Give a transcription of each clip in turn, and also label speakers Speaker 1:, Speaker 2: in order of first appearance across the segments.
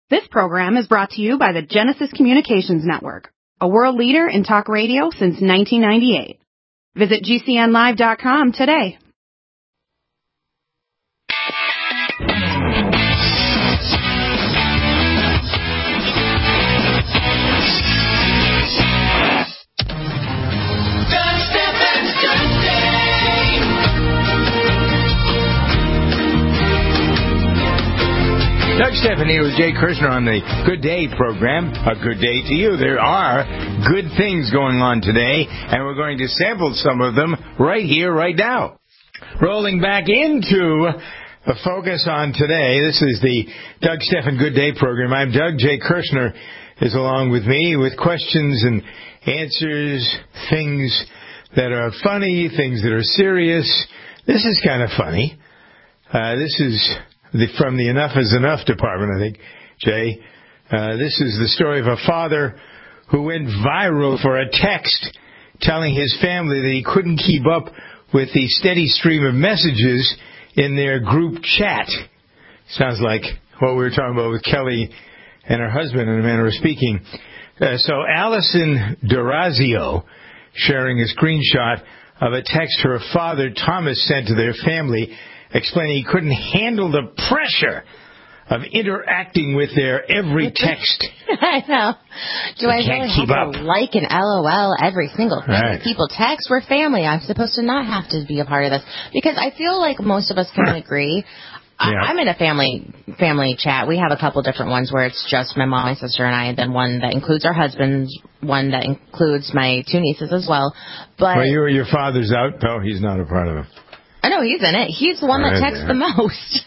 Speaker 1: This program is brought to you by the Genesis Communications Network, a world leader in talk radio since 1998. Visit GCNlive.com today.
Speaker 2: Doug Stephan here with Jay Kirshner on the Good Day program. A good day to you. There are good things going on today, and we're going to sample some of them right here, right now. Rolling back into the focus on today, this is the Doug Stephan Good Day program. I'm Doug. Jay Kirshner is along with me with questions and answers, things that are funny, things that are serious. This is kind of funny. This is from the Enough is Enough department, I think, Jay. This is the story of a father who went viral for a text telling his family that he couldn't keep up with the steady stream of messages in their group chat. Sounds like what we were talking about with Kelly and her husband, in a manner of speaking. So Allison D'Orazio sharing a screenshot of a text her father, Thomas, sent to their family, explaining he couldn't handle the pressure of interacting with their every text.
Speaker 3: I know. Do I really have to like and LOL every single thing? Right. People text, we're family. I'm supposed to not have to be a part of this. Because I feel like most of us can agree. Yeah. I'm in a family chat. We have a couple different ones where it's just my mom, my sister, and I, and then one that includes our husbands, one that includes my two nieces as well. But
Speaker 2: your father's out? No, he's not a part of it.
Speaker 3: I know he's in it. He's the one that texts the most.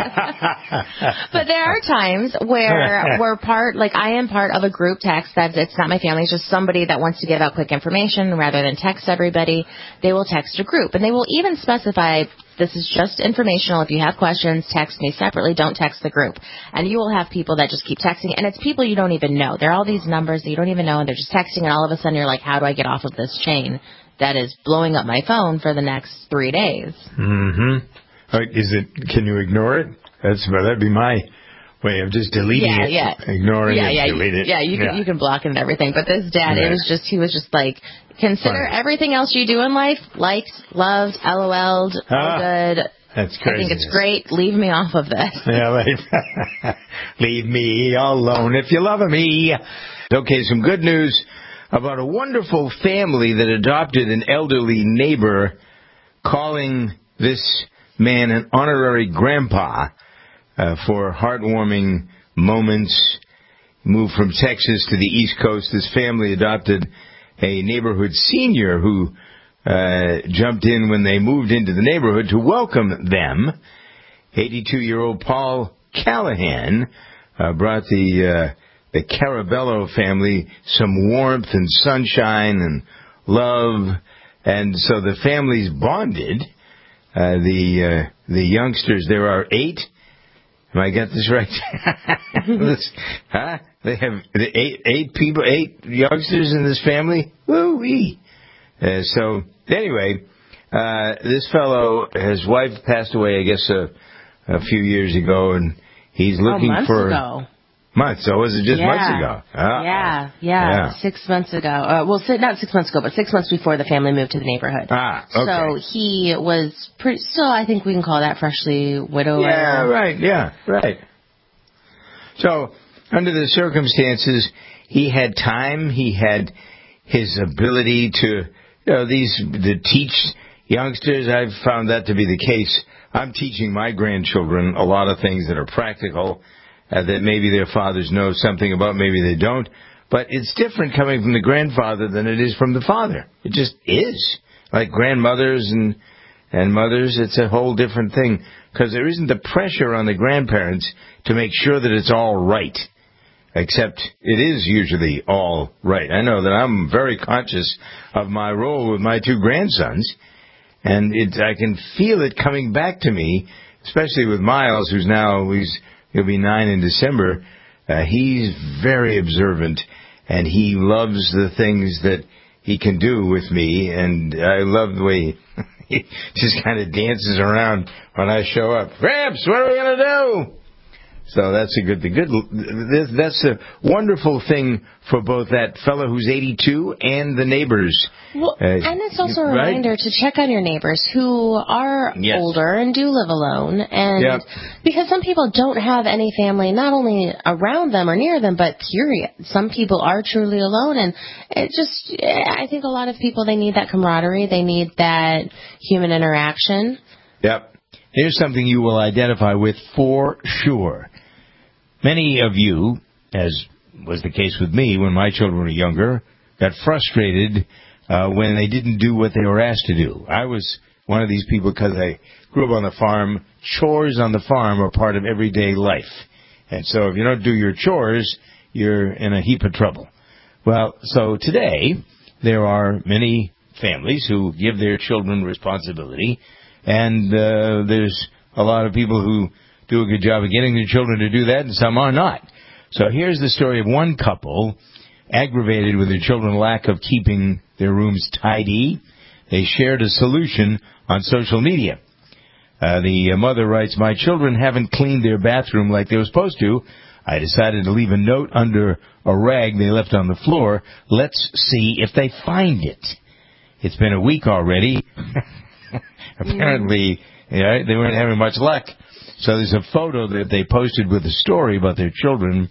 Speaker 3: But there are times where I am part of a group text that it's not my family, it's just somebody that wants to give out quick information rather than text everybody. They will text a group, and they will even specify this is just informational. If you have questions, text me separately. Don't text the group. And you will have people that just keep texting, and it's people you don't even know. There are all these numbers that you don't even know, and they're just texting, and all of a sudden you're like, how do I get off of this chain that is blowing up my phone for the next 3 days?
Speaker 2: Mm-hmm. Can you ignore it? That'd be my way of just deleting it. Yeah. Ignoring it, delete it.
Speaker 3: Yeah, you can block it and everything. But this dad, he was just like, consider everything else you do in life, liked, loved, LOL'd, all good.
Speaker 2: That's crazy.
Speaker 3: I think it's great. Leave me off of this.
Speaker 2: Yeah, leave me alone if you love me. Okay, some good news about a wonderful family that adopted an elderly neighbor, calling this man an honorary grandpa for heartwarming moments. Moved from Texas to the East Coast. This family adopted a neighborhood senior who jumped in when they moved into the neighborhood to welcome them. 82-year-old Paul Callahan brought the Carabello family some warmth and sunshine and love, and so the families bonded. The youngsters, there are 8. Have I got this right? They have 8 people, 8 youngsters in this family. Woo-wee! So anyway, this fellow, his wife passed away, I guess, a few years ago, and he's looking for months. So was it just months ago?
Speaker 3: Yeah. 6 months ago. Not 6 months ago, but 6 months before the family moved to the neighborhood.
Speaker 2: Okay.
Speaker 3: So he was still, I think we can call that freshly widowed.
Speaker 2: Yeah, right. So under the circumstances, he had time. He had his ability to, to teach youngsters. I've found that to be the case. I'm teaching my grandchildren a lot of things that are practical, that maybe their fathers know something about, maybe they don't. But it's different coming from the grandfather than it is from the father. It just is. Like grandmothers and mothers, it's a whole different thing. Because there isn't the pressure on the grandparents to make sure that it's all right. Except it is usually all right. I know that I'm very conscious of my role with my 2 grandsons. And I can feel it coming back to me, especially with Miles, he'll be 9 in December. He's very observant, and he loves the things that he can do with me, and I love the way he just kind of dances around when I show up. Gramps, what are we going to do? So that's a good thing. That's a wonderful thing for both that fellow who's 82 and the neighbors.
Speaker 3: Well, and it's also a reminder to check on your neighbors who are older and do live alone. And because some people don't have any family, not only around them or near them, but period. Some people are truly alone. And I think a lot of people, they need that camaraderie. They need that human interaction.
Speaker 2: Yep. Here's something you will identify with for sure. Many of you, as was the case with me when my children were younger, got frustrated when they didn't do what they were asked to do. I was one of these people because I grew up on the farm. Chores on the farm are part of everyday life. And so if you don't do your chores, you're in a heap of trouble. Well, so today there are many families who give their children responsibility, and there's a lot of people who do a good job of getting their children to do that, and some are not. So here's the story of one couple aggravated with their children's lack of keeping their rooms tidy. They shared a solution on social media. The mother writes, "My children haven't cleaned their bathroom like they were supposed to. I decided to leave a note under a rag they left on the floor. Let's see if they find it." It's been a week already. Apparently, they weren't having much luck. So there's a photo that they posted with a story about their children.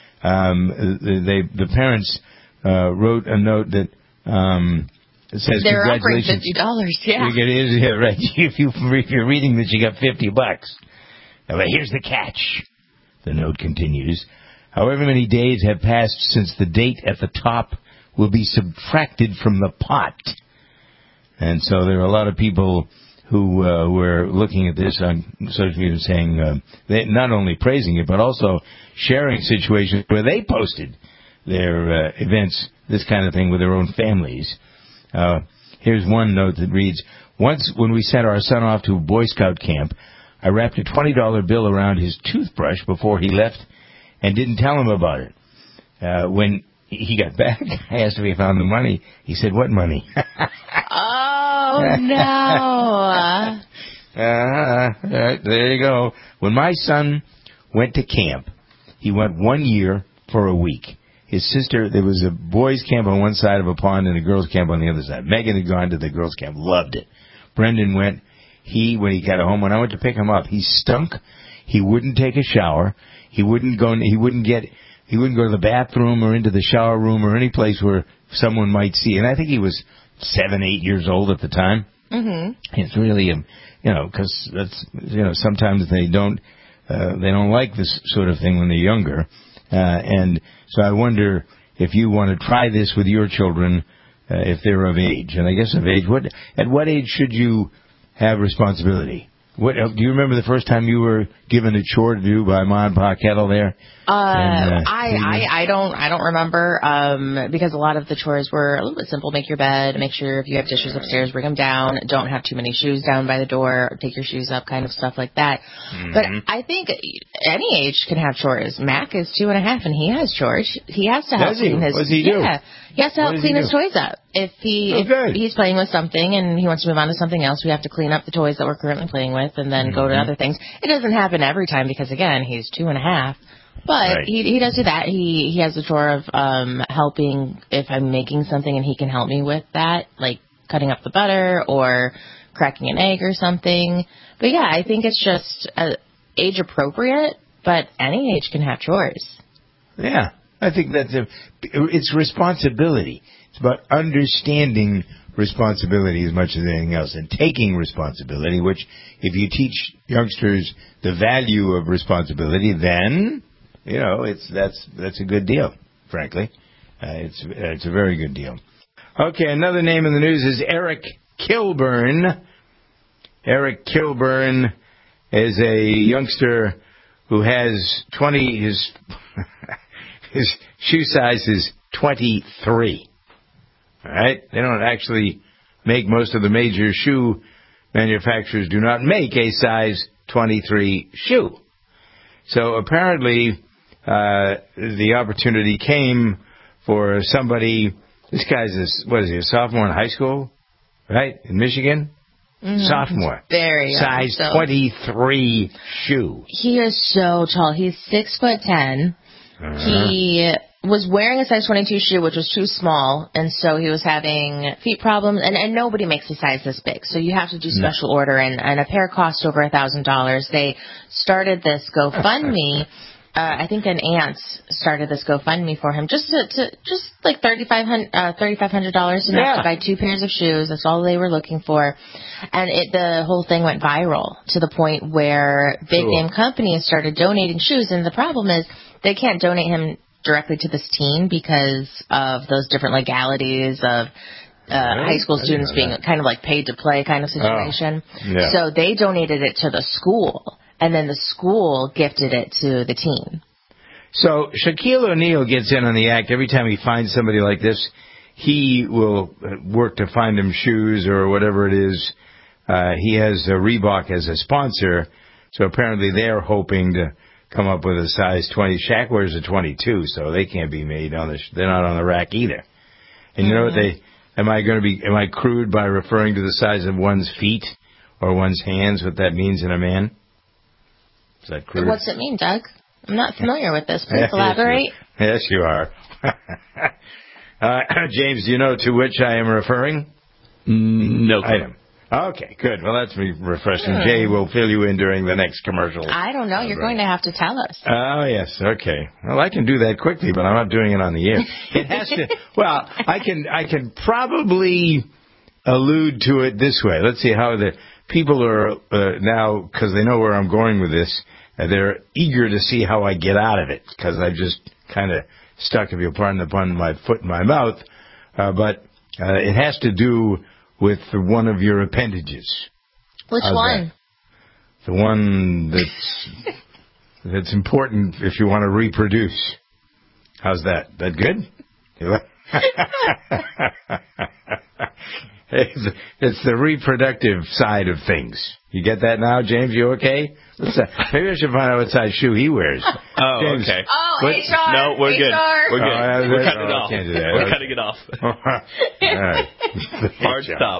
Speaker 2: The parents wrote a note that says,
Speaker 3: "They're
Speaker 2: congratulations."
Speaker 3: $50, yeah.
Speaker 2: Right. If you're reading this, you got $50. Now, but here's the catch. The note continues. "However many days have passed since the date at the top will be subtracted from the pot." And so there are a lot of people who were looking at this on social media saying, they not only praising it, but also sharing situations where they posted their events, this kind of thing, with their own families. Here's one note that reads, "Once when we sent our son off to Boy Scout camp, I wrapped a $20 bill around his toothbrush before he left and didn't tell him about it. When he got back, I asked if he found the money. He said, 'What money?'"
Speaker 3: Oh, no.
Speaker 2: There you go. When my son went to camp, he went 1 year for a week. His sister, there was a boys' camp on one side of a pond and a girls' camp on the other side. Megan had gone to the girls' camp, loved it. Brendan went. When he got home, when I went to pick him up, he stunk. He wouldn't take a shower. He wouldn't go to the bathroom or into the shower room or any place where someone might see. And I think he was 7, 8 years old at the time. Mm-hmm. It's really, because that's, sometimes they don't like this sort of thing when they're younger. And so I wonder if you want to try this with your children, if they're of age. And I guess of age, at what age should you have responsibility? Do you remember the first time you were given a chore to do by Ma and Pa Kettle there?
Speaker 3: I don't remember, because a lot of the chores were a little bit simple. Make your bed, make sure if you have dishes upstairs, bring them down. Don't have too many shoes down by the door. Take your shoes up, kind of stuff like that. Mm-hmm. But I think any age can have chores. Mac is 2.5 and he has chores. He has to help clean his.
Speaker 2: What does he do?
Speaker 3: Yeah. He has to help clean his toys up. If he's playing with something and he wants to move on to something else, we have to clean up the toys that we're currently playing with and then go to other things. It doesn't happen every time because, again, he's 2.5. But he does do that. He has the chore of helping if I'm making something and he can help me with that, like cutting up the butter or cracking an egg or something. But, yeah, I think it's just age appropriate, but any age can have chores.
Speaker 2: Yeah. I think it's responsibility. It's about understanding responsibility as much as anything else and taking responsibility, which if you teach youngsters the value of responsibility, then, that's a good deal, frankly. It's a very good deal. Okay, another name in the news is Eric Kilburn. Eric Kilburn is a youngster who has his shoe size is 23. All right? They don't actually make, most of the major shoe manufacturers do not make a size 23 shoe. So apparently the opportunity came for somebody, this guy's a sophomore in high school, right, in Michigan? Sophomore.
Speaker 3: Very young.
Speaker 2: Size 23 shoe.
Speaker 3: He is so tall. He's 6'10". He was wearing a size 22 shoe, which was too small, and so he was having feet problems. And nobody makes a size this big, so you have to do special order. And a pair cost over $1,000. They started this GoFundMe. I think an aunt started this GoFundMe for him, just like $3,500 enough to buy 2 pairs of shoes. That's all they were looking for, and the whole thing went viral to the point where big name companies started donating shoes. And the problem is they can't donate him directly to this teen because of those different legalities of high school students being kind of like paid to play kind of situation. So they donated it to the school. And then the school gifted it to the team.
Speaker 2: So Shaquille O'Neal gets in on the act. Every time he finds somebody like this, he will work to find them shoes or whatever it is. He has Reebok as a sponsor, so apparently they're hoping to come up with a size 20. Shaq wears a 22, so they can't be made they're not on the rack either. And you know what am I crude by referring to the size of one's feet or one's hands, what that means in a man? Is that crude?
Speaker 3: What's it mean, Doug? I'm not familiar with this. Please elaborate.
Speaker 2: Yes, you are. James, do you know to which I am referring?
Speaker 4: No.
Speaker 2: Item. Okay, good. Well, that's refreshing. Jay will fill you in during the next commercial.
Speaker 3: I don't know. You're going to have to tell us.
Speaker 2: Oh, yes. Okay. Well, I can do that quickly, but I'm not doing it on the air. It has to. Well, I can probably allude to it this way. Let's see how the people are now, because they know where I'm going with this. They're eager to see how I get out of it, because I've just kind of stuck, if you'll pardon the pun, my foot in my mouth. But it has to do with one of your appendages.
Speaker 3: Which one?
Speaker 2: That? The one that's important if you want to reproduce. How's that? That good? It's the reproductive side of things. You get that now, James? You okay? Maybe I should find out what size shoe he wears.
Speaker 4: Oh,
Speaker 2: James,
Speaker 4: okay.
Speaker 3: HR.
Speaker 4: No, we're good. We're good. We're cutting it off.
Speaker 2: Can't do that.
Speaker 4: We're cutting it off.
Speaker 2: All right.
Speaker 4: Hard stop.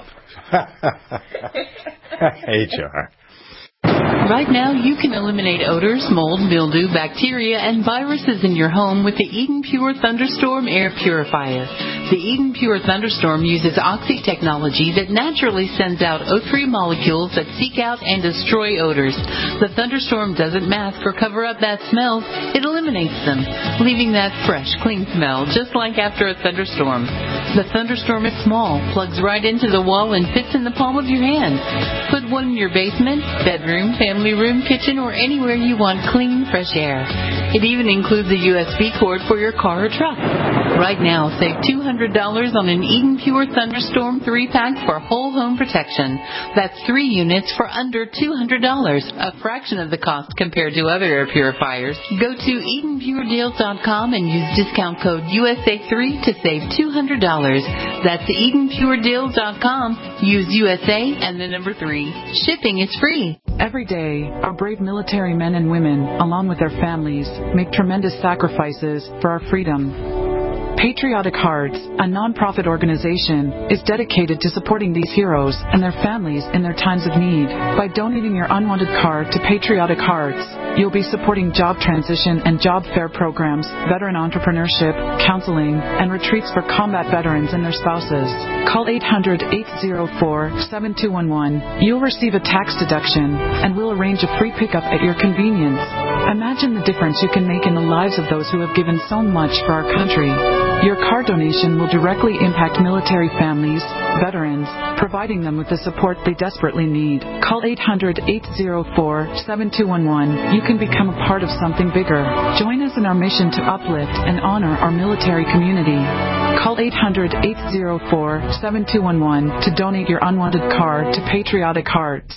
Speaker 2: HR.
Speaker 5: Right now, you can eliminate odors, mold, mildew, bacteria, and viruses in your home with the Eden Pure Thunderstorm Air Purifier. The Eden Pure Thunderstorm uses oxy technology that naturally sends out O3 molecules that seek out and destroy odors. The Thunderstorm doesn't mask or cover up bad smells. It eliminates them, leaving that fresh, clean smell, just like after a thunderstorm. The Thunderstorm is small, plugs right into the wall, and fits in the palm of your hand. Put one in your basement, bedroom, family room, kitchen, or anywhere you want clean, fresh air. It even includes a USB cord for your car or truck. Right now, save $200 on an Eden Pure Thunderstorm 3-pack for whole home protection. That's 3 units for under $200, a fraction of the cost compared to other air purifiers. Go to EdenPureDeals.com and use discount code USA3 to save $200. That's EdenPureDeals.com. Use USA and the number 3. Shipping is free.
Speaker 6: Every day, our brave military men and women, along with their families, make tremendous sacrifices for our freedom. Patriotic Hearts, a non-profit organization, is dedicated to supporting these heroes and their families in their times of need. By donating your unwanted card to Patriotic Hearts, you'll be supporting job transition and job fair programs, veteran entrepreneurship, counseling, and retreats for combat veterans and their spouses. Call 800-804-7211. You'll receive a tax deduction, and we'll arrange a free pickup at your convenience. Imagine the difference you can make in the lives of those who have given so much for our country. Your car donation will directly impact military families, veterans, providing them with the support they desperately need. Call 800-804-7211. You can become a part of something bigger. Join us in our mission to uplift and honor our military community. Call 800-804-7211 to donate your unwanted card to Patriotic Hearts.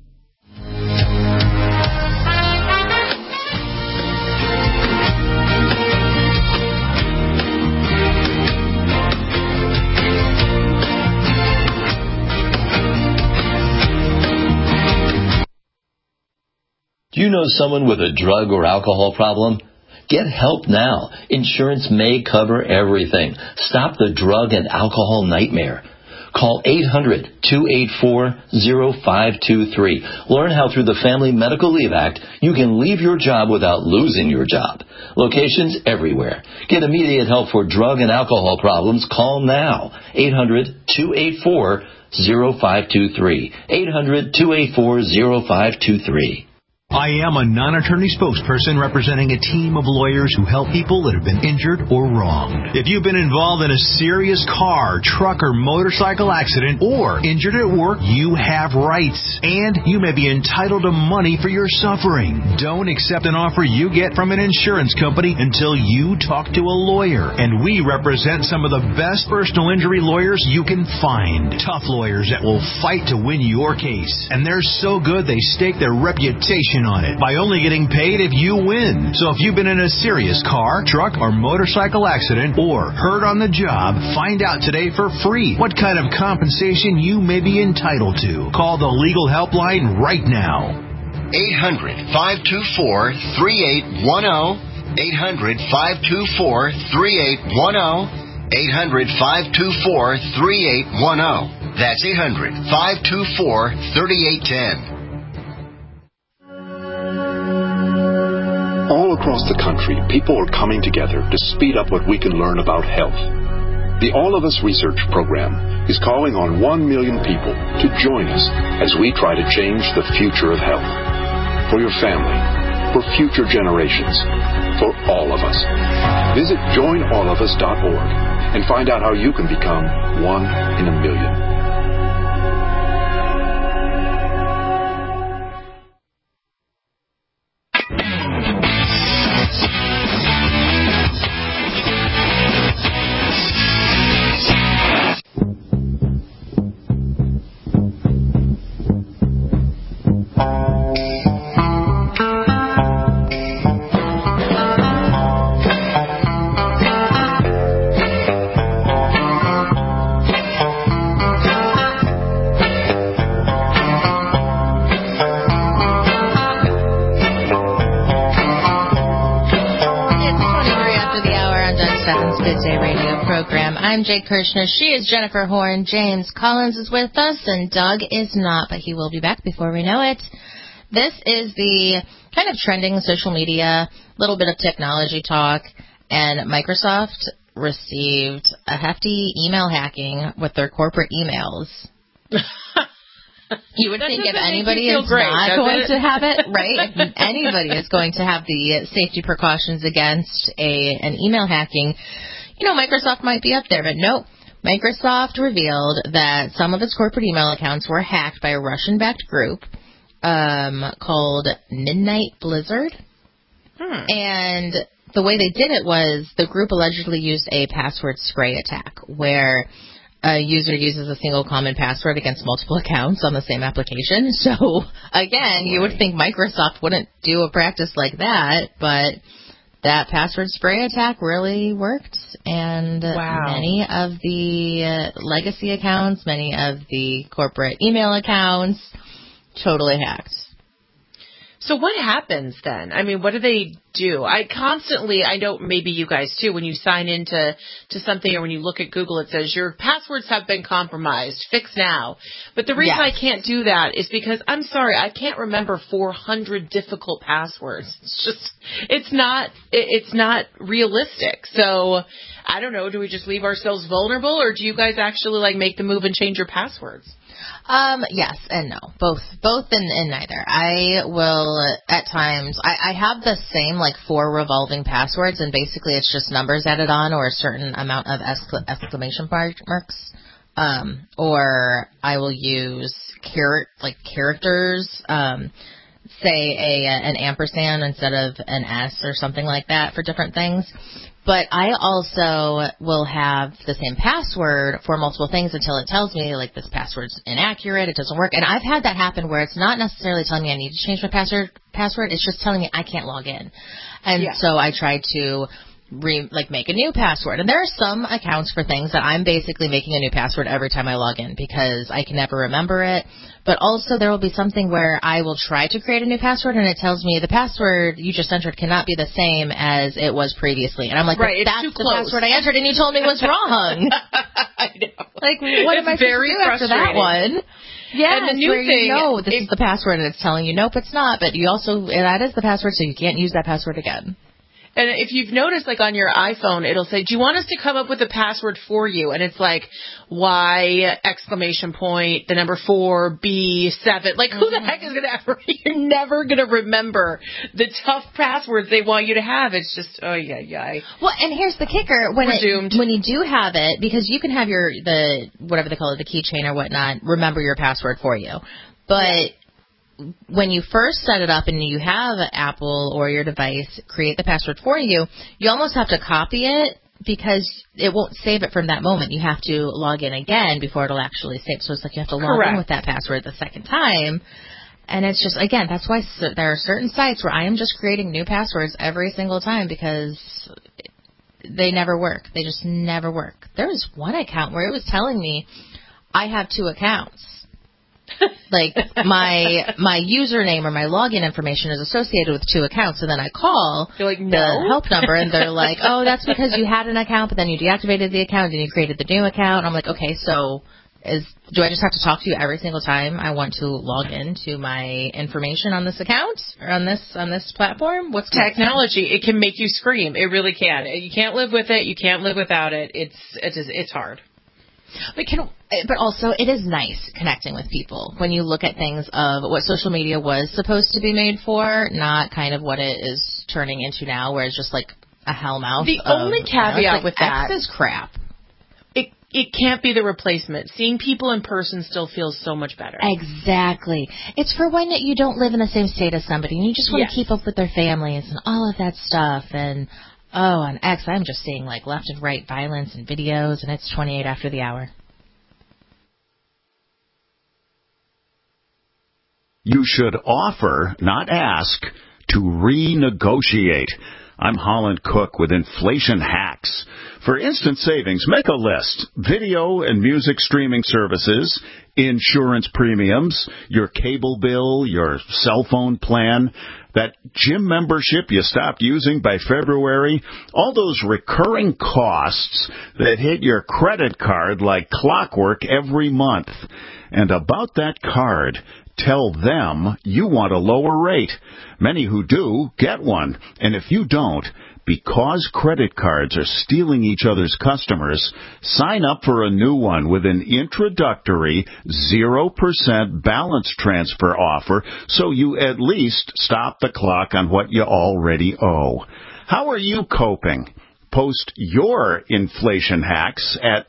Speaker 7: Do you know someone with a drug or alcohol problem? Get help now. Insurance may cover everything. Stop the drug and alcohol nightmare. Call 800-284-0523. Learn how through the Family Medical Leave Act, you can leave your job without losing your job. Locations everywhere. Get immediate help for drug and alcohol problems. Call now. 800-284-0523. 800-284-0523.
Speaker 8: I am a non-attorney spokesperson representing a team of lawyers who help people that have been injured or wronged. If you've been involved in a serious car, truck, or motorcycle accident or injured at work, you have rights, and you may be entitled to money for your suffering. Don't accept an offer you get from an insurance company until you talk to a lawyer, and we represent some of the best personal injury lawyers you can find. Tough lawyers that will fight to win your case, and they're so good they stake their reputation on it by only getting paid if you win. So if you've been in a serious car, truck, or motorcycle accident or hurt on the job, find out today for free what kind of compensation you may be entitled to. Call the legal helpline right now.
Speaker 9: 800-524-3810. 800-524-3810. 800-524-3810. That's 800-524-3810.
Speaker 10: All across the country, people are coming together to speed up what we can learn about health. The All of Us Research Program is calling on 1 million people to join us as we try to change the future of health. For your family, for future generations, for all of us. Visit joinallofus.org and find out how you can become one in a million.
Speaker 3: I'm Jay Kirshner. She is Jennifer Horn. James Collins is with us, and Doug is not, but he will be back before we know it. This is the kind of trending social media, little bit of technology talk, and Microsoft received a hefty email hacking with their corporate emails. You would think if anybody is not going to have it, right? If anybody is going to have the safety precautions against an email hacking, you know, Microsoft might be up there, but nope. Microsoft revealed that some of its corporate email accounts were hacked by a Russian-backed group called Midnight Blizzard. And the way they did it was the group allegedly used a password spray attack where a user uses a single common password against multiple accounts on the same application. So, again, you would think Microsoft wouldn't do a practice like that, but that password spray attack really worked, and many of the legacy accounts, many of the corporate email accounts, totally hacked.
Speaker 11: So what happens then? I mean, what do they do? I know maybe you guys too, when you sign into something or when you look at Google, it says your passwords have been compromised. Fix now. But the reason I can't do that is because, I'm sorry, I can't remember 400 difficult passwords. It's not realistic. So I don't know. Do we just leave ourselves vulnerable, or do you guys actually make the move and change your passwords?
Speaker 3: Yes and no. Both and neither. I will, at times, I have the same, 4 revolving passwords, and basically it's just numbers added on or a certain amount of exclamation marks. Or I will use characters, say an ampersand instead of an S or something like that for different things. But I also will have the same password for multiple things until it tells me, this password's inaccurate, it doesn't work. And I've had that happen where it's not necessarily telling me I need to change my password, it's just telling me I can't log in. And so I try to make a new password. And there are some accounts for things that I'm basically making a new password every time I log in because I can never remember it. But also there will be something where I will try to create a new password and it tells me the password you just entered cannot be the same as it was previously. And I'm like,
Speaker 11: right,
Speaker 3: that's the password I entered and you told me was wrong.
Speaker 11: I know.
Speaker 3: Like, what am I supposed to do after that one? Yeah,
Speaker 11: and the new thing,
Speaker 3: this is the password, and it's telling you, nope, it's not. But you also, that is the password, so you can't use that password again.
Speaker 11: And if you've noticed, like on your iPhone, it'll say, do you want us to come up with a password for you? And it's like Y, exclamation point, the number 4, B, 7. Like, who the heck is going to ever, you're never going to remember the tough passwords they want you to have. It's just, oh, yeah.
Speaker 3: Well, and here's the kicker. When you do have it, because you can have whatever they call it, the keychain or whatnot, remember your password for you. But when you first set it up and you have Apple or your device create the password for you, you almost have to copy it because it won't save it from that moment. You have to log in again before it'll actually save. So it's like you have to log in with that password the second time. And it's just, again, that's why there are certain sites where I am just creating new passwords every single time because they never work. They just never work. There was one account where it was telling me I have 2 accounts. Like my username or my login information is associated with 2 accounts, and then I call the help number, and they're like, "Oh, that's because you had an account, but then you deactivated the account and you created the new account." And I'm like, "Okay, so do I just have to talk to you every single time I want to log into my information on this account or on this platform?" What's
Speaker 11: technology? It can make you scream. It really can. You can't live with it. You can't live without it. It's hard.
Speaker 3: But also, it is nice connecting with people when you look at things of what social media was supposed to be made for, not kind of what it is turning into now, where it's just like a hellmouth.
Speaker 11: The only caveat with that
Speaker 3: is crap.
Speaker 11: It can't be the replacement. Seeing people in person still feels so much better.
Speaker 3: Exactly. It's for when you don't live in the same state as somebody and you just want to keep up with their families and all of that stuff. And on X, I'm just seeing like left and right violence and videos, and it's 28 after the hour.
Speaker 12: You should offer, not ask, to renegotiate. I'm Holland Cook with Inflation Hacks. For instant savings, make a list. Video and music streaming services, insurance premiums, your cable bill, your cell phone plan, that gym membership you stopped using by February, all those recurring costs that hit your credit card like clockwork every month. And about that card, tell them you want a lower rate. Many who do get one. And if you don't, because credit cards are stealing each other's customers, sign up for a new one with an introductory 0% balance transfer offer so you at least stop the clock on what you already owe. How are you coping? Post your inflation hacks at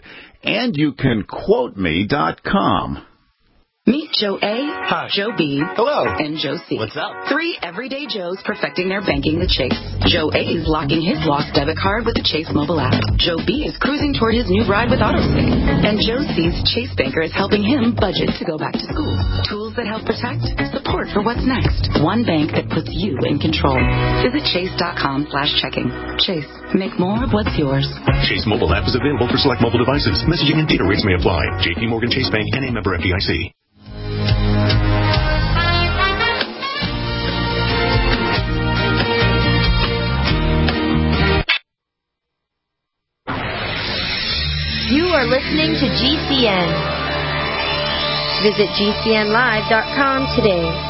Speaker 12: andyoucanquoteme.com.
Speaker 13: Meet Joe A,
Speaker 14: Hi.
Speaker 13: Joe B,
Speaker 14: Hello,
Speaker 13: and Joe C.
Speaker 14: What's up?
Speaker 13: 3 everyday Joes perfecting their banking with Chase. Joe A is locking his lost debit card with the Chase mobile app. Joe B is cruising toward his new ride with AutoSync. And Joe C's Chase banker is helping him budget to go back to school. Tools that help protect, support for what's next. One bank that puts you in control. Visit chase.com/checking. Chase, make more of what's yours.
Speaker 10: Chase mobile app is available for select mobile devices. Messaging and data rates may apply. JP Morgan Chase Bank, N.A. member FDIC.
Speaker 15: You are listening to GCN. Visit GCNlive.com today.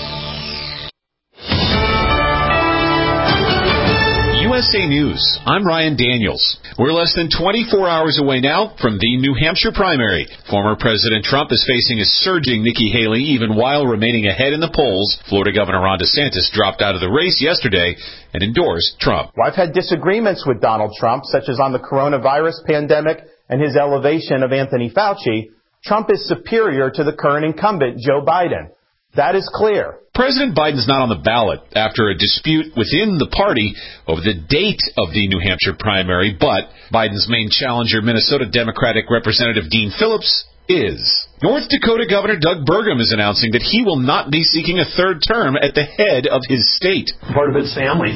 Speaker 16: USA News. I'm Ryan Daniels. We're less than 24 hours away now from the New Hampshire primary. Former President Trump is facing a surging Nikki Haley even while remaining ahead in the polls. Florida Governor Ron DeSantis dropped out of the race yesterday and endorsed Trump.
Speaker 17: Well, I've had disagreements with Donald Trump, such as on the coronavirus pandemic and his elevation of Anthony Fauci. Trump is superior to the current incumbent, Joe Biden. That is clear.
Speaker 16: President Biden's not on the ballot after a dispute within the party over the date of the New Hampshire primary, but Biden's main challenger, Minnesota Democratic Representative Dean Phillips, is. North Dakota Governor Doug Burgum is announcing that he will not be seeking a third term at the head of his state.
Speaker 18: Part of it's family.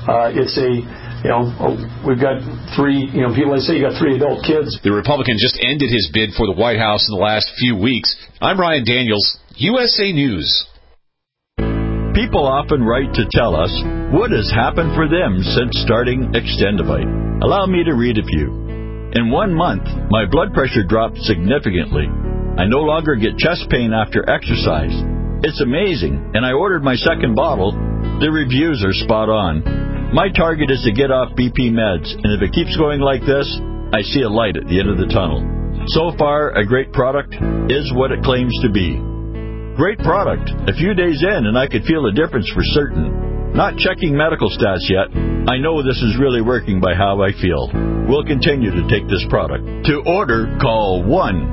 Speaker 18: We've got 3, people say you got 3 adult kids.
Speaker 16: The Republican just ended his bid for the White House in the last few weeks. I'm Ryan Daniels, USA News.
Speaker 19: People often write to tell us what has happened for them since starting Extendivite. Allow me to read a few. In 1 month, my blood pressure dropped significantly. I no longer get chest pain after exercise. It's amazing, and I ordered my second bottle. The reviews are spot on. My target is to get off BP meds, and if it keeps going like this, I see a light at the end of the tunnel. So far, a great product is what it claims to be. Great product. A few days in, and I could feel a difference for certain. Not checking medical stats yet. I know this is really working by how I feel. We'll continue to take this product. To order, call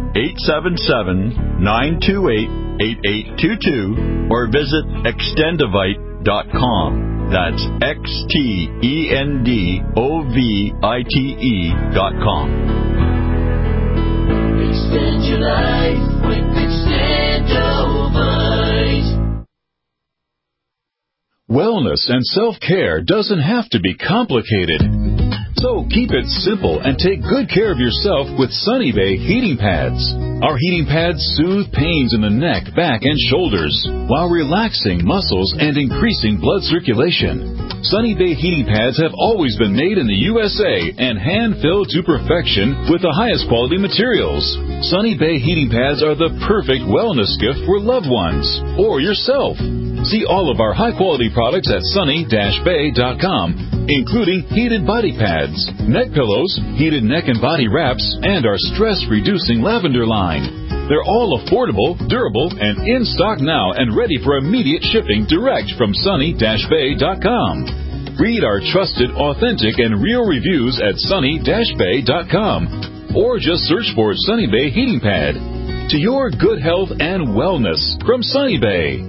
Speaker 19: 1-877-928-8822 or visit extendovite.com. That's XTENDOVITE.com.
Speaker 14: Extend your life with Extendovite.
Speaker 20: Wellness and self-care doesn't have to be complicated. So keep it simple and take good care of yourself with Sunny Bay heating pads. Our heating pads soothe pains in the neck, back, and shoulders while relaxing muscles and increasing blood circulation. Sunny Bay heating pads have always been made in the USA and hand-filled to perfection with the highest quality materials. Sunny Bay heating pads are the perfect wellness gift for loved ones or yourself. See all of our high-quality products at sunny-bay.com, including heated body pads, neck pillows, heated neck and body wraps, and our stress-reducing lavender line. They're all affordable, durable, and in stock now and ready for immediate shipping direct from sunny-bay.com. Read our trusted, authentic, and real reviews at sunny-bay.com or just search for Sunny Bay Heating Pad. To your good health and wellness from Sunny Bay.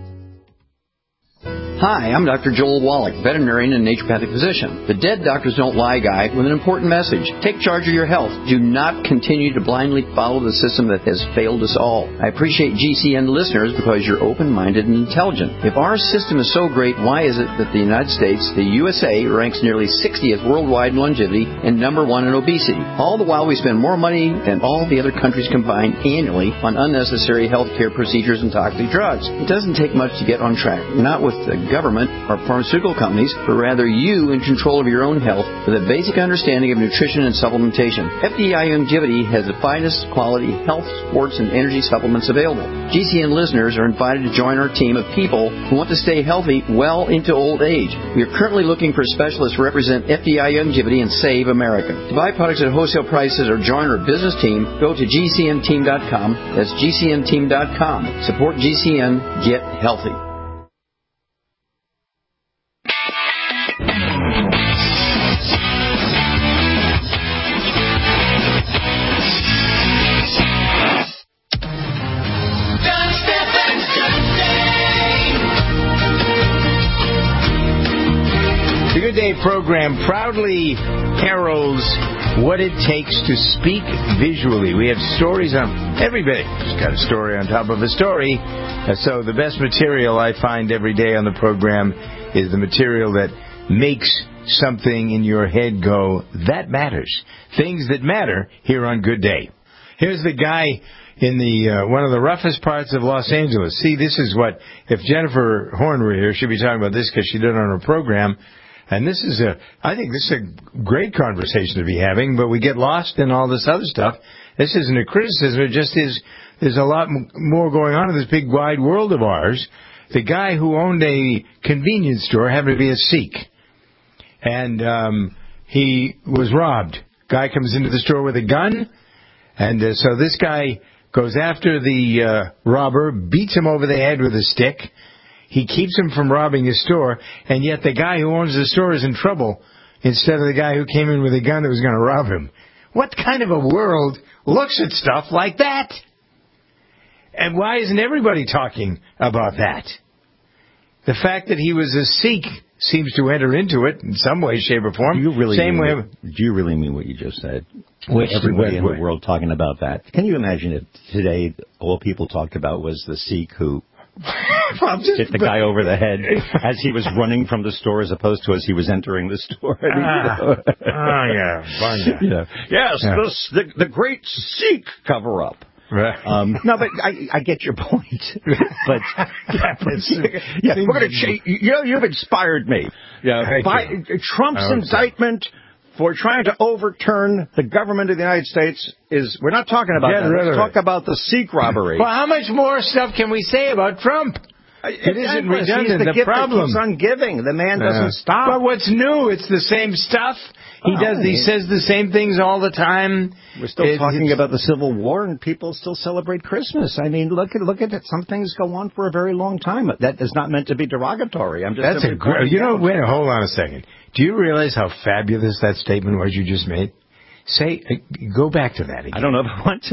Speaker 21: Hi, I'm Dr. Joel Wallach, veterinarian and naturopathic physician. The Dead Doctors Don't Lie guy with an important message. Take charge of your health. Do not continue to blindly follow the system that has failed us all. I appreciate GCN listeners because you're open-minded and intelligent. If our system is so great, why is it that the United States, the USA, ranks nearly 60th worldwide in longevity and number 1 in obesity? All the while we spend more money than all the other countries combined annually on unnecessary healthcare procedures and toxic drugs. It doesn't take much to get on track. Not with the government or pharmaceutical companies, but rather you in control of your own health with a basic understanding of nutrition and supplementation. FDI Longevity has the finest quality health, sports, and energy supplements available. GCN listeners are invited to join our team of people who want to stay healthy well into old age. We are currently looking for specialists to represent FDI Longevity and Save America. To buy products at wholesale prices or join our business team, go to GCNteam.com. That's GCNteam.com. Support GCN. Get healthy.
Speaker 2: The Good Day program proudly heralds what it takes to speak visually. We have stories on everybody. Just got a story on top of a story. So the best material I find every day on the program is the material that makes something in your head go, that matters. Things that matter here on Good Day. Here's the guy in the one of the roughest parts of Los Angeles. See, this is what, if Jennifer Horn were here, she'd be talking about this because she did it on her program. And this is I think this is a great conversation to be having, but we get lost in all this other stuff. This isn't a criticism, it just is, there's a lot more going on in this big wide world of ours. The guy who owned a convenience store happened to be a Sikh. And he was robbed. Guy comes into the store with a gun, and so this guy goes after the robber, beats him over the head with a stick. He keeps him from robbing his store, and yet the guy who owns the store is in trouble instead of the guy who came in with a gun that was going to rob him. What kind of a world looks at stuff like that? And why isn't everybody talking about that? The fact that he was a Sikh seems to enter into it in some way, shape, or form.
Speaker 22: Do you really mean what you just said? Everybody in the world talking about that. Can you imagine if today all people talked about was the Sikh who hit the guy over the head as he was running from the store as opposed to as he was entering the store? Yes, the great Sikh cover-up.
Speaker 2: Right.
Speaker 22: No, but I get your point. But we're going to change. You've inspired me. Trump's indictment for trying to overturn the government of the United States we're not talking about that. Let's talk about the Sikh robbery.
Speaker 2: Well, how much more stuff can we say about Trump? It isn't redundant. The problem
Speaker 22: keeps on giving. The man doesn't stop.
Speaker 2: But what's new? It's the same stuff. He says the same things all the time.
Speaker 22: We're still talking about the Civil War, and people still celebrate Christmas. I mean, look at it. Some things go on for a very long time. That is not meant to be derogatory. I'm just
Speaker 2: wait, hold on a second. Do you realize how fabulous that statement was you just made? Go back to that again.
Speaker 22: I don't know if I want to.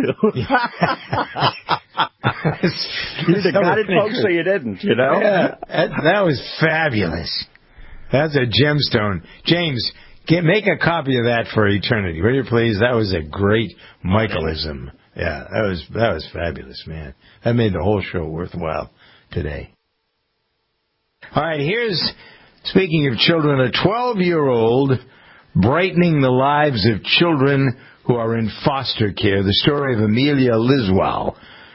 Speaker 22: You either got it, folks, or you didn't, you know?
Speaker 2: Yeah, that was fabulous. That's a gemstone. James, make a copy of that for eternity, will you please? That was a great Michaelism. Yeah, that was fabulous, man. That made the whole show worthwhile today. All right, speaking of children, a 12-year-old brightening the lives of children who are in foster care. The story of Amelia Liswell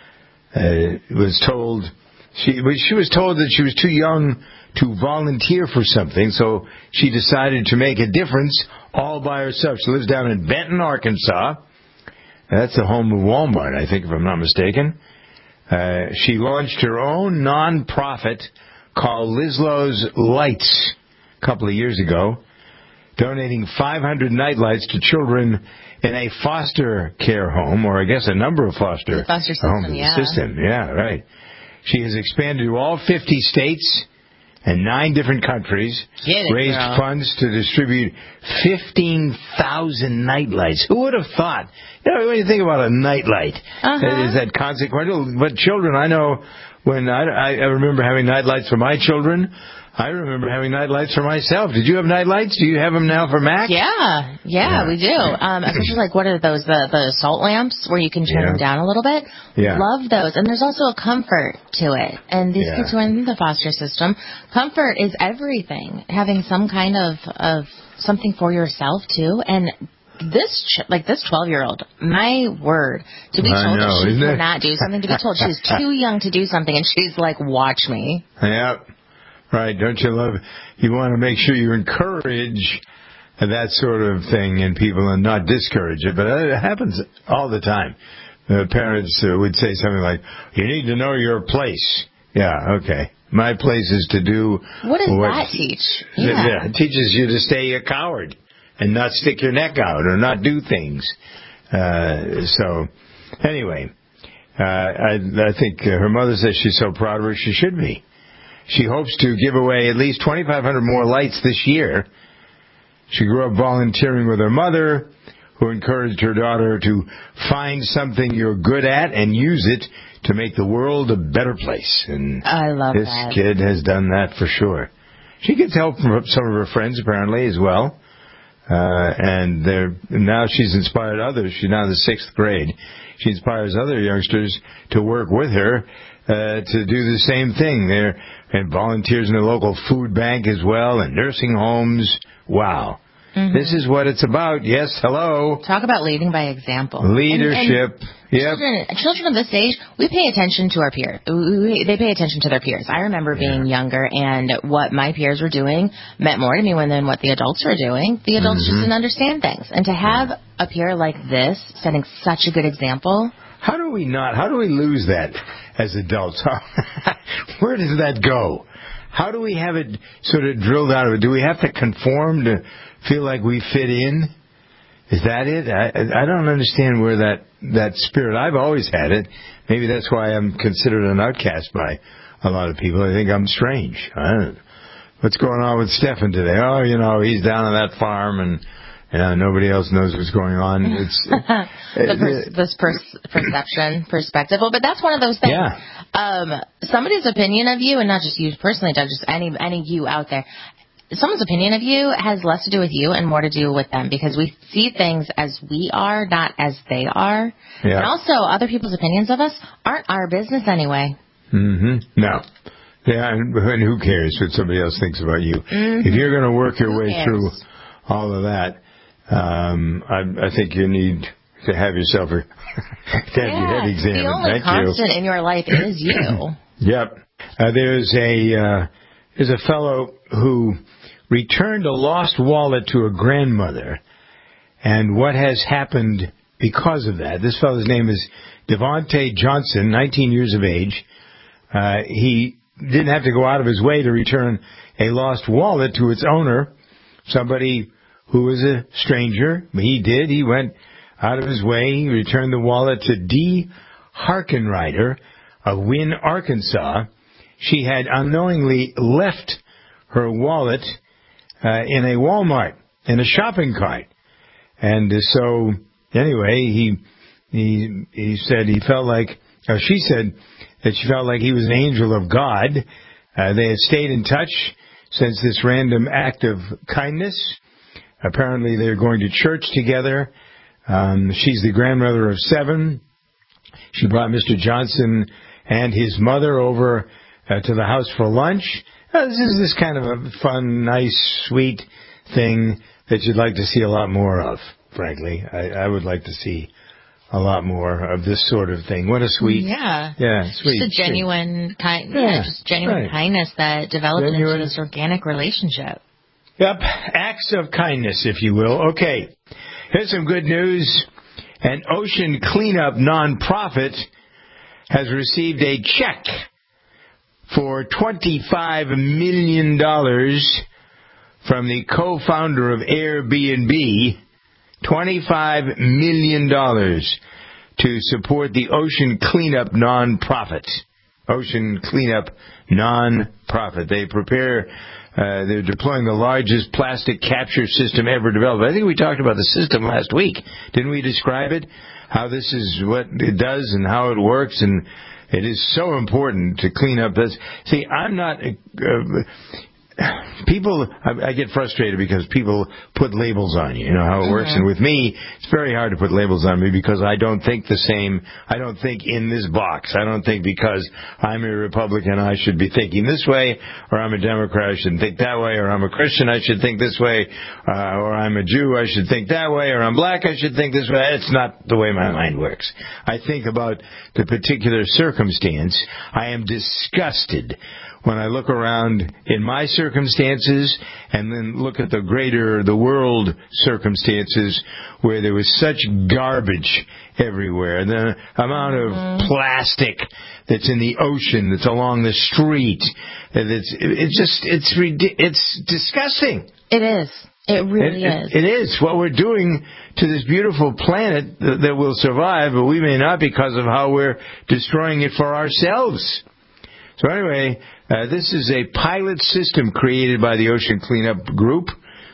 Speaker 2: was told. She was told that she was too young to volunteer for something, so she decided to make a difference all by herself. She lives down in Benton, Arkansas. That's the home of Walmart, I think, if I'm not mistaken. She launched her own non-profit called Lislow's Lights a couple of years ago, donating 500 nightlights to children in a foster care home, or I guess a number of foster
Speaker 3: system, yeah.
Speaker 2: System. Yeah, right. She has expanded to all 50 states and 9 different countries, raised funds to distribute 15,000 nightlights. Who would have thought? You know, when you think about a nightlight, is that consequential? But children, I know when I remember having nightlights for my children. I remember having nightlights for myself. Did you have nightlights? Do you have them now for Mac?
Speaker 3: Yeah, we do. Especially like, what are those, the salt lamps where you can turn them down a little bit?
Speaker 2: Yeah.
Speaker 3: Love those. And there's also a comfort to it. And these kids who are in the foster system, comfort is everything. Having some kind of something for yourself, too. And this 12-year-old, my word, to be told that she cannot do something, to be told she's too young to do something, and she's like, watch me.
Speaker 2: Yep. Right, don't you love it? You want to make sure you encourage that sort of thing in people and not discourage it, but it happens all the time. Parents would say something like, you need to know your place. Yeah, okay. My place is to do...
Speaker 3: What does that teach?
Speaker 2: Yeah, it teaches you to stay a coward and not stick your neck out or not do things. So, anyway, I think her mother says she's so proud of her, she should be. She hopes to give away at least 2,500 more lights this year. She grew up volunteering with her mother, who encouraged her daughter to find something you're good at and use it to make the world a better place. And
Speaker 3: I love
Speaker 2: this kid has done that for sure. She gets help from some of her friends, apparently, as well. And now she's inspired others. She's now in the 6th grade. She inspires other youngsters to work with her to do the same thing. And volunteers in the local food bank as well, and nursing homes. Wow. Mm-hmm. This is what it's about. Yes, hello.
Speaker 3: Talk about leading by example.
Speaker 2: Leadership. Yep.
Speaker 3: Children of this age, we pay attention to our peers. They pay attention to their peers. I remember being younger, and what my peers were doing meant more to me than what the adults were doing. The adults just didn't understand things. And to have a peer like this setting such a good example...
Speaker 2: How do we lose that as adults? Where does that go? How do we have it sort of drilled out of it? Do we have to conform to feel like we fit in? Is that it? I don't understand where that spirit. I've always had it. Maybe that's why I'm considered an outcast by a lot of people. I think I'm strange. What's going on with Stefan today? Oh, he's down on that farm and nobody else knows what's going on. It's
Speaker 3: this perspective. Well, but that's one of those things.
Speaker 2: Yeah.
Speaker 3: Somebody's opinion of you, and not just you personally, Doug, just any you out there. Someone's opinion of you has less to do with you and more to do with them, because we see things as we are, not as they are.
Speaker 2: Yeah.
Speaker 3: And also, other people's opinions of us aren't our business anyway.
Speaker 2: No. Yeah, and who cares what somebody else thinks about you? If you're going to work your way through all of that, I think you need to have yourself your head examined.
Speaker 3: The only constant in your life is you.
Speaker 2: Yep. There's a fellow who returned a lost wallet to a grandmother and what has happened because of that. This fellow's name is Devontae Johnson, 19 years of age. He didn't have to go out of his way to return a lost wallet to its owner, somebody who was a stranger. He did. He went out of his way. He returned the wallet to Dee Harkenrider of Wynne, Arkansas. She had unknowingly left her wallet in a Walmart, in a shopping cart. And so, anyway, he said he felt like, or she said that she felt like he was an angel of God. They had stayed in touch since this random act of kindness. Apparently they're going to church together. She's the grandmother of 7. She brought Mr. Johnson and his mother over to the house for lunch. This is this kind of a fun, nice, sweet thing that you'd like to see a lot more of, frankly. I would like to see a lot more of this sort of thing. What a sweet... sweet.
Speaker 3: Just a genuine kindness that developed into this organic relationship.
Speaker 2: Yep, acts of kindness, if you will. Okay, here's some good news. An ocean cleanup nonprofit has received a check for $25 million from the co-founder of Airbnb, $25 million to support the Ocean Cleanup Nonprofit. Ocean Cleanup Nonprofit. They're deploying the largest plastic capture system ever developed. I think we talked about the system last week. Didn't we describe it? How this is what it does and how it works, and it is so important to clean up this. See, I'm not... I get frustrated because people put labels on you. You know how it works. And with me, it's very hard to put labels on me because I don't think the same. I don't think in this box. I don't think because I'm a Republican I should be thinking this way, or I'm a Democrat I should think that way, or I'm a Christian I should think this way, or I'm a Jew I should think that way, or I'm black I should think this way. It's not the way my mind works. I think about the particular circumstance. I am disgusted when I look around in my circumstances and then look at the world circumstances where there was such garbage everywhere. The amount of plastic that's in the ocean, that's along the street, it's disgusting.
Speaker 3: It is. It really is.
Speaker 2: It is. What we're doing to this beautiful planet that will survive, but we may not because of how we're destroying it for ourselves. So anyway, this is a pilot system created by the Ocean Cleanup Group,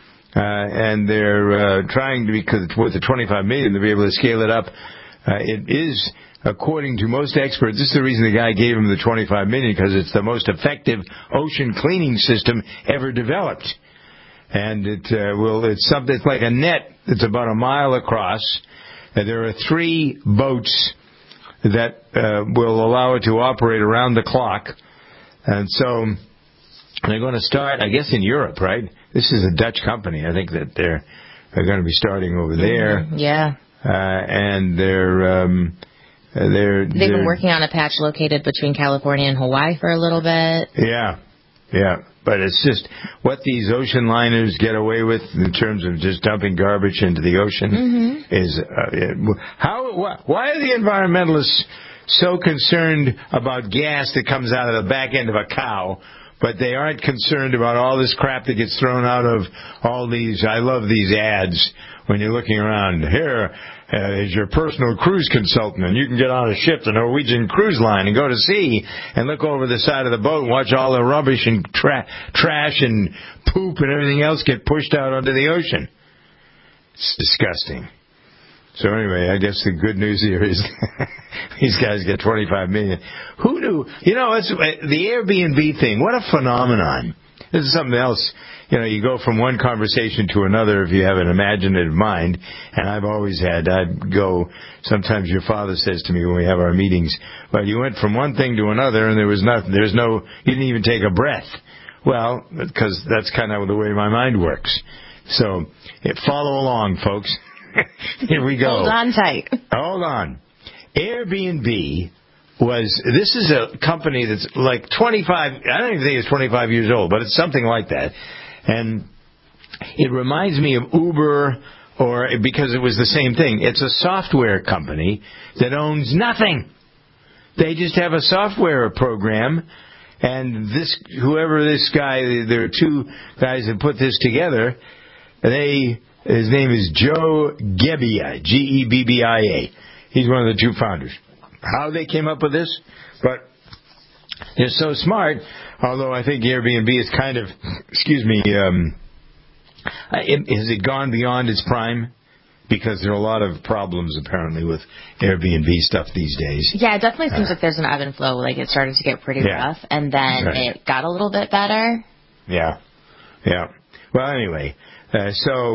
Speaker 2: and they're trying to, because with the $25 million, to be able to scale it up. It is, according to most experts, this is the reason the guy gave him the $25 million, because it's the most effective ocean cleaning system ever developed. And it's something, it's like a net that's about a mile across. There are 3 boats that will allow it to operate around the clock. And so they're going to start, I guess, in Europe, right? This is a Dutch company. I think that they're going to be starting over there.
Speaker 3: Yeah.
Speaker 2: And they've
Speaker 3: been working on a patch located between California and Hawaii for a little bit.
Speaker 2: Yeah. But it's just what these ocean liners get away with in terms of just dumping garbage into the ocean is why are the environmentalists so concerned about gas that comes out of the back end of a cow, but they aren't concerned about all this crap that gets thrown out of all these. I love these ads when you're looking around. Here is your personal cruise consultant, and you can get on a ship, the Norwegian Cruise Line, and go to sea and look over the side of the boat and watch all the rubbish and trash and poop and everything else get pushed out onto the ocean. It's disgusting. So anyway, I guess the good news here is these guys get $25 million. Who knew? You know, it's the Airbnb thing. What a phenomenon. This is something else. You know, you go from one conversation to another if you have an imaginative mind, and I've always had. I'd go, sometimes your father says to me when we have our meetings, well, you went from one thing to another, and there was nothing. You didn't even take a breath. Well, because that's kind of the way my mind works. So, follow along, folks. Here we go.
Speaker 3: Hold on tight.
Speaker 2: Hold on. Airbnb this is a company that's like 25, I don't even think it's 25 years old, but it's something like that. And it reminds me of Uber or because it was the same thing. It's a software company that owns nothing. They just have a software program, and whoever this guy, there are two guys that put this together. His name is Joe Gebbia, Gebbia. He's one of the two founders. How they came up with this, but they're so smart. Although I think Airbnb is kind of, has it gone beyond its prime? Because there are a lot of problems, apparently, with Airbnb stuff these days.
Speaker 3: Yeah, it definitely seems like there's an ebb and flow. Like, it started to get pretty rough, and then it got a little bit better.
Speaker 2: Yeah. Well, anyway, but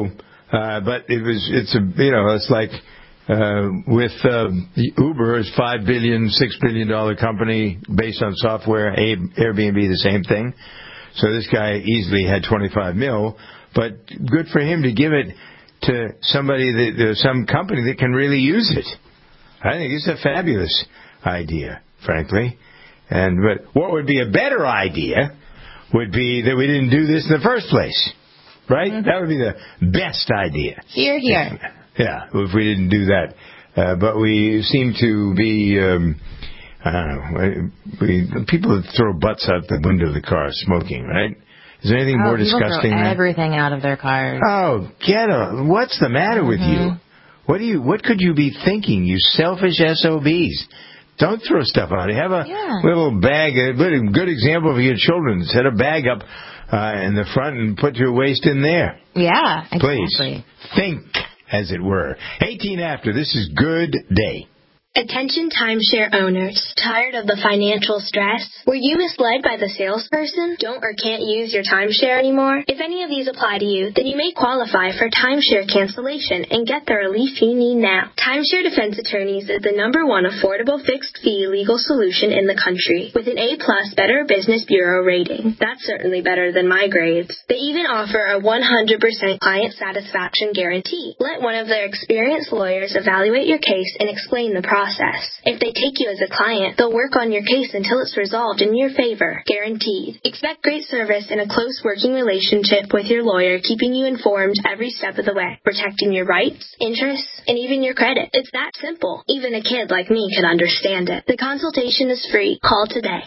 Speaker 2: it's like with Uber is $5 billion, $6 billion company based on software. Airbnb, the same thing. So this guy easily had $25 million, but good for him to give it to somebody some company that can really use it. I think it's a fabulous idea, frankly. But what would be a better idea would be that we didn't do this in the first place, right? Mm-hmm. That would be the best idea.
Speaker 3: Here.
Speaker 2: Yeah, if we didn't do that. But we seem to be, I don't know, people that throw butts out the window of the car smoking, right? Is there anything more disgusting
Speaker 3: than
Speaker 2: everything
Speaker 3: out of their cars?
Speaker 2: Oh, what's the matter with you? What could you be thinking, you selfish SOBs? Don't throw stuff out. Have a little bag. A good example of your children. Set a bag up in the front and put your waste in there.
Speaker 3: Yeah, exactly.
Speaker 2: Please think, as it were. 18 after. This is Good Day.
Speaker 1: Attention timeshare owners. Tired of the financial stress? Were you misled by the salesperson? Don't or can't use your timeshare anymore? If any of these apply to you, then you may qualify for timeshare cancellation and get the relief you need now. Timeshare Defense Attorneys is the #1 affordable fixed-fee legal solution in the country, with an A+ Better Business Bureau rating. That's certainly better than my grades. They even offer a 100% client satisfaction guarantee. Let one of their experienced lawyers evaluate your case and explain the process. If they take you as a client, they'll work on your case until it's resolved in your favor, guaranteed. Expect great service and a close working relationship with your lawyer, keeping you informed every step of the way, protecting your rights, interests, and even your credit. It's that simple. Even a kid like me can understand it. The consultation is free. Call today.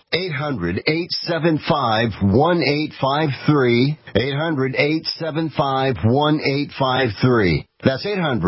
Speaker 4: 800-875-1853. 800-875-1853. That's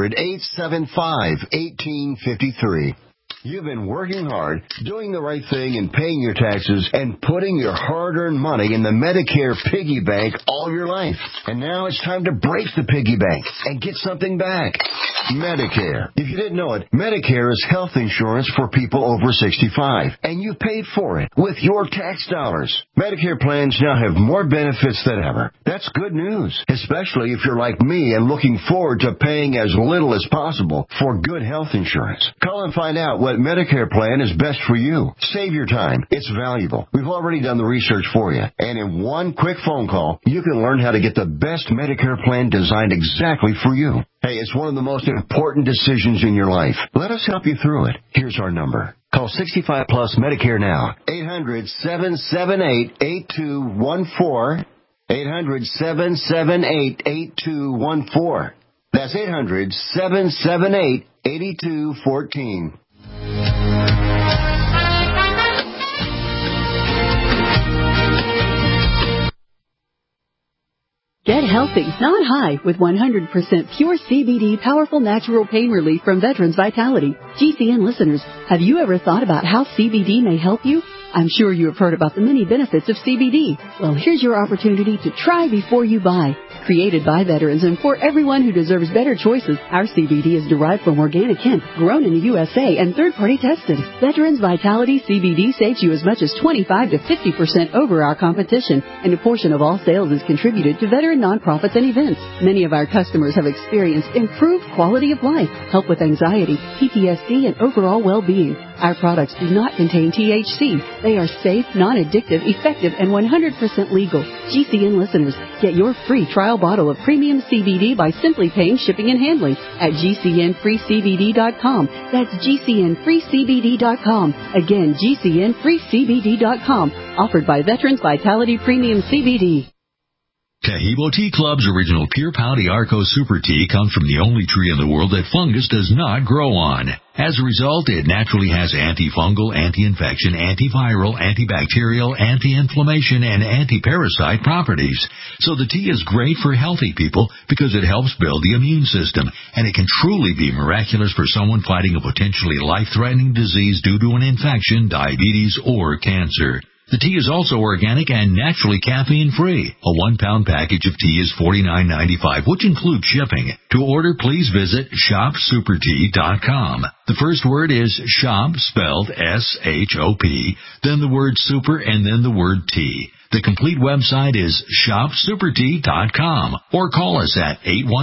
Speaker 4: 800-875-1853. You've been working hard, doing the right thing and paying your taxes and putting your hard-earned money in the Medicare piggy bank all your life. And now it's time to break the piggy bank and get something back. Medicare. If you didn't know it, Medicare is health insurance for people over 65. And you paid for it with your tax dollars. Medicare plans now have more benefits than ever. That's good news, especially if you're like me and looking forward to paying as little as possible for good health insurance. Call and find out what Medicare plan is best for you. Save your time. It's valuable. We've already done the research for you. And in one quick phone call, you can learn how to get the best Medicare plan designed exactly for you. Hey, it's one of the most important decisions in your life. Let us help you through it. Here's our number. Call 65 Plus Medicare now. 800-778-8214. 800-778-8214. That's 800-778-8214.
Speaker 23: Get healthy, not high, with 100% pure CBD powerful natural pain relief from Veterans Vitality. GCN listeners, have you ever thought about how CBD may help you? I'm sure you have heard about the many benefits of CBD. Well, here's your opportunity to try before you buy. Created by veterans and for everyone who deserves better choices, our CBD is derived from organic hemp, grown in the USA, and third-party tested. Veterans Vitality CBD saves you as much as 25 to 50% over our competition, and a portion of all sales is contributed to veteran nonprofits and events. Many of our customers have experienced improved quality of life, help with anxiety, PTSD, and overall well-being. Our products do not contain THC. They are safe, non-addictive, effective, and 100% legal. GCN listeners, get your free trial bottle of premium CBD by simply paying shipping and handling at GCNFreeCBD.com. That's GCNFreeCBD.com. Again, GCNFreeCBD.com. Offered by Veterans Vitality Premium CBD.
Speaker 5: Tahibo Tea Club's original Pure Pouty Arco Super Tea comes from the only tree in the world that fungus does not grow on. As a result, it naturally has antifungal, anti-infection, antiviral, antibacterial, anti-inflammation, and anti-parasite properties. So the tea is great for healthy people because it helps build the immune system, and it can truly be miraculous for someone fighting a potentially life-threatening disease due to an infection, diabetes, or cancer. The tea is also organic and naturally caffeine-free. A 1-pound package of tea is $49.95, which includes shipping. To order, please visit shopsupertea.com. The first word is shop, spelled S-H-O-P, then the word super, and then the word tea. The complete website is shopsupertea.com, or call us at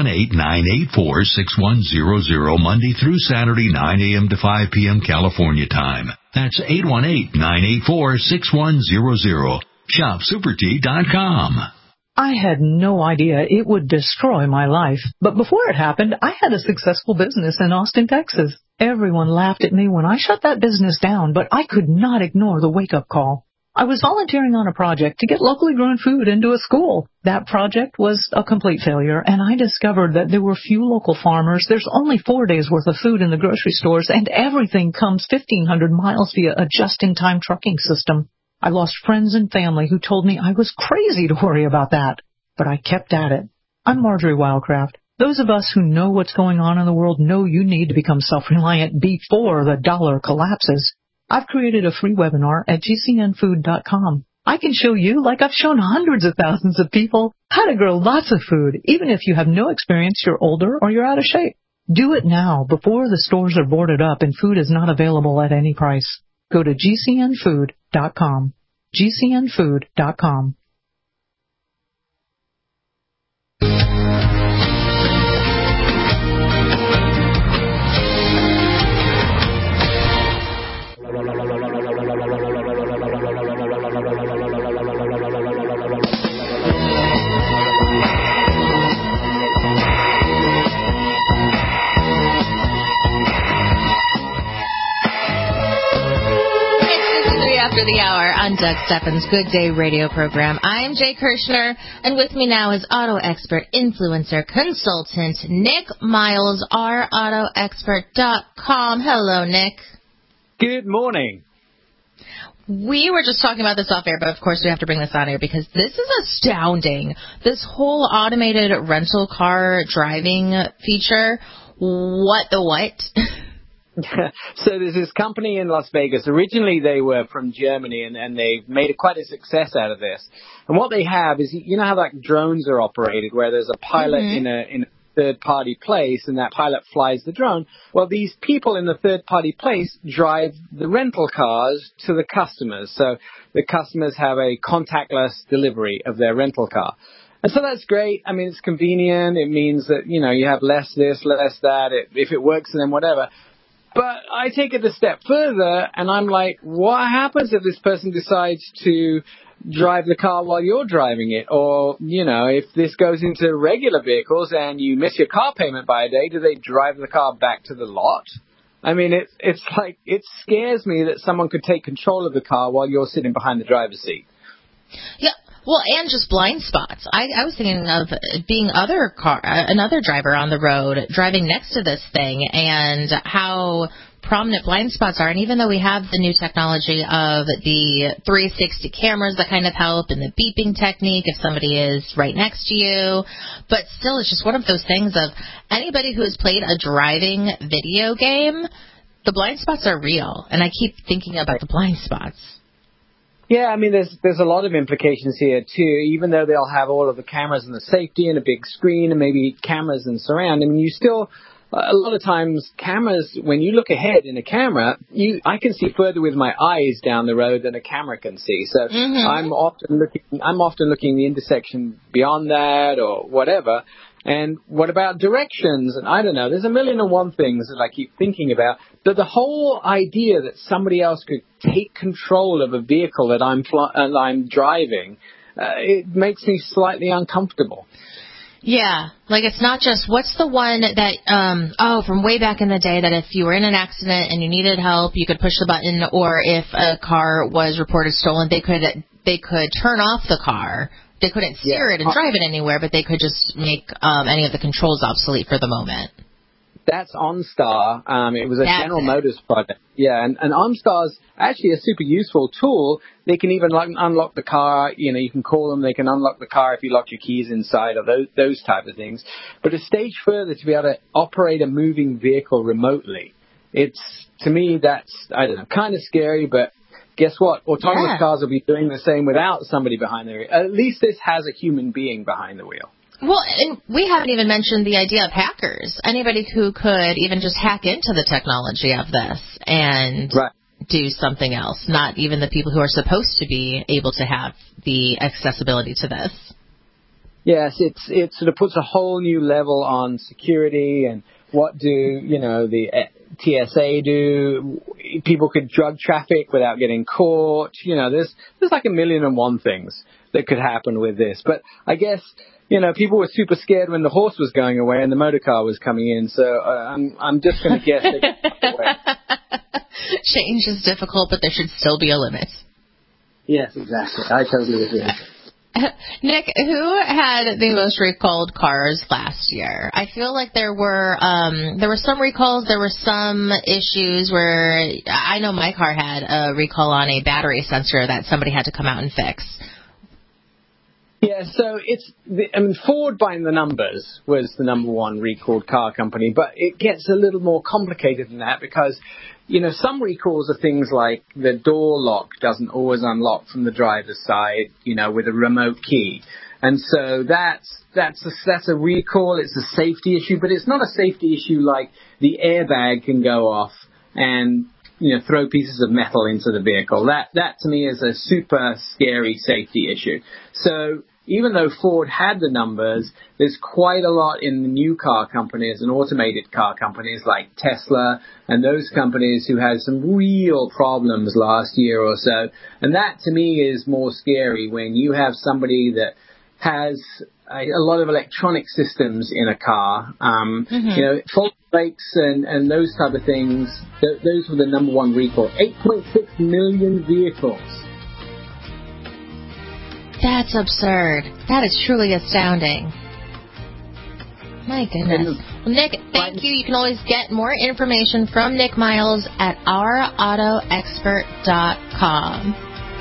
Speaker 5: 818-984-6100 Monday through Saturday, 9 a.m. to 5 p.m. California time. That's 818-984-6100. Shopsupertea.com.
Speaker 6: I had no idea it would destroy my life. But before it happened, I had a successful business in Austin, Texas. Everyone laughed at me when I shut that business down, but I could not ignore the wake-up call. I was volunteering on a project to get locally grown food into a school. That project was a complete failure, and I discovered that there were few local farmers. There's only 4 days' worth of food in the grocery stores, and everything comes 1,500 miles via a just-in-time trucking system. I lost friends and family who told me I was crazy to worry about that, but I kept at it. I'm Marjorie Wildcraft. Those of us who know what's going on in the world know you need to become self-reliant before the dollar collapses. I've created a free webinar at gcnfood.com. I can show you, like I've shown hundreds of thousands of people, how to grow lots of food, even if you have no experience, you're older, or you're out of shape. Do it now, before the stores are boarded up and food is not available at any price. Go to gcnfood.com. gcnfood.com.
Speaker 3: After the hour on Doug Stephan's Good Day radio program. I'm Jay Kirshner, and with me now is auto expert, influencer, consultant, Nick Miles, ourautoexpert.com. Hello, Nick.
Speaker 7: Good morning.
Speaker 3: We were just talking about this off air, but of course we have to bring this on air because this is astounding. This whole automated rental car driving feature. What the what?
Speaker 7: So there's this company in Las Vegas. Originally they were from Germany, and they made quite a success out of this. And what they have is, you know how like drones are operated, where there's a pilot in a third-party place, and that pilot flies the drone. Well, these people in the third-party place drive the rental cars to the customers. So the customers have a contactless delivery of their rental car. And so that's great. I mean, it's convenient. It means that, you know, you have less this, less that. If it works, then whatever. But I take it a step further, and I'm like, what happens if this person decides to drive the car while you're driving it? Or, you know, if this goes into regular vehicles and you miss your car payment by a day, do they drive the car back to the lot? I mean, it's like, it scares me that someone could take control of the car while you're sitting behind the driver's seat.
Speaker 3: Yeah. Well, and just blind spots. I was thinking of being another driver on the road driving next to this thing, and how prominent blind spots are. And even though we have the new technology of the 360 cameras that kind of help, and the beeping technique if somebody is right next to you, but still it's just one of those things of anybody who has played a driving video game, the blind spots are real. And I keep thinking about the blind spots.
Speaker 7: Yeah, I mean, there's a lot of implications here, too. Even though they'll have all of the cameras and the safety and a big screen and maybe cameras and surround, I mean, you still, a lot of times, cameras, when you look ahead in a camera, I can see further with my eyes down the road than a camera can see. So I'm often looking the intersection beyond that or whatever. And what about directions? And I don't know. There's a million and one things that I keep thinking about. But the whole idea that somebody else could take control of a vehicle that I'm driving, it makes me slightly uncomfortable.
Speaker 3: Yeah, like it's not just, what's the one that, from way back in the day, that if you were in an accident and you needed help, you could push the button, or if a car was reported stolen, they could turn off the car. They couldn't steer it and drive it anywhere, but they could just make any of the controls obsolete for the moment.
Speaker 7: That's OnStar. It was a General Motors project. Yeah, and OnStar's actually a super useful tool. They can even unlock the car. You can call them. They can unlock the car if you lock your keys inside, or those type of things. But a stage further, to be able to operate a moving vehicle remotely, to me, that's, I don't know, kind of scary, but guess what? Autonomous cars will be doing the same without somebody behind the wheel. At least this has a human being behind the wheel.
Speaker 3: Well, and we haven't even mentioned the idea of hackers. Anybody who could even just hack into the technology of this and do something else, not even the people who are supposed to be able to have the accessibility to this.
Speaker 7: Yes, it sort of puts a whole new level on security and what do, the TSA do. People could drug traffic without getting caught. There's like 1,000,001 things that could happen with this. But I guess, people were super scared when the horse was going away and the motor car was coming in. So I'm just going to guess they got away.
Speaker 3: Change is difficult, but there should still be a limit.
Speaker 7: Yes, exactly. I totally agree.
Speaker 3: Nick, who had the most recalled cars last year? I feel like there were some recalls. There were some issues where I know my car had a recall on a battery sensor that somebody had to come out and fix.
Speaker 7: Yeah, so Ford by the numbers was the number one recalled car company, but it gets a little more complicated than that because, some recalls are things like the door lock doesn't always unlock from the driver's side, with a remote key. And so that's a recall. It's a safety issue, but it's not a safety issue like the airbag can go off and, throw pieces of metal into the vehicle. That to me is a super scary safety issue. So even though Ford had the numbers, there's quite a lot in the new car companies and automated car companies like Tesla and those companies who had some real problems last year or so. And that to me is more scary when you have somebody that has a lot of electronic systems in a car, fault brakes and those type of things. Those were the number one recall. 8.6 million vehicles.
Speaker 3: That's absurd. That is truly astounding. My goodness. Well, Nick, thank you. You can always get more information from Nick Miles at ourautoexpert.com.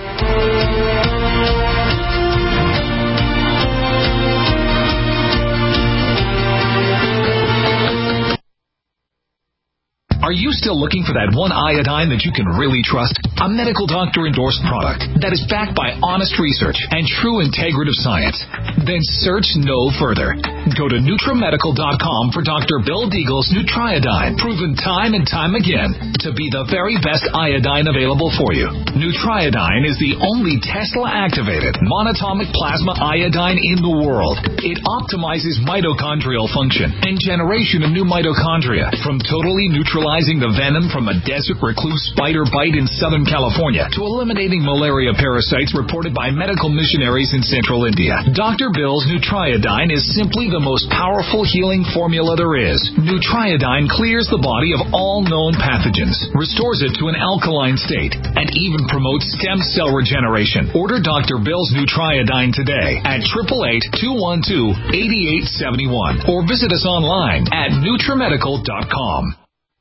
Speaker 8: Are you still looking for that one iodine that you can really trust? A medical doctor endorsed product that is backed by honest research and true integrative science? Then search no further. Go to NutriMedical.com for Dr. Bill Deagle's Nutriodine, proven time and time again to be the very best iodine available for you. Nutriodine is the only Tesla-activated monatomic plasma iodine in the world. It optimizes mitochondrial function and generation of new mitochondria from totally neutralizing the venom from a desert recluse spider bite in Southern California to eliminating malaria parasites reported by medical missionaries in Central India. Dr. Bill's Nutriodine is simply the most powerful healing formula there is. Nutriodine clears the body of all known pathogens, restores it to an alkaline state, and even promotes stem cell regeneration. Order Dr. Bill's Nutriodine today at 888-212-8871 or visit us online at NutriMedical.com.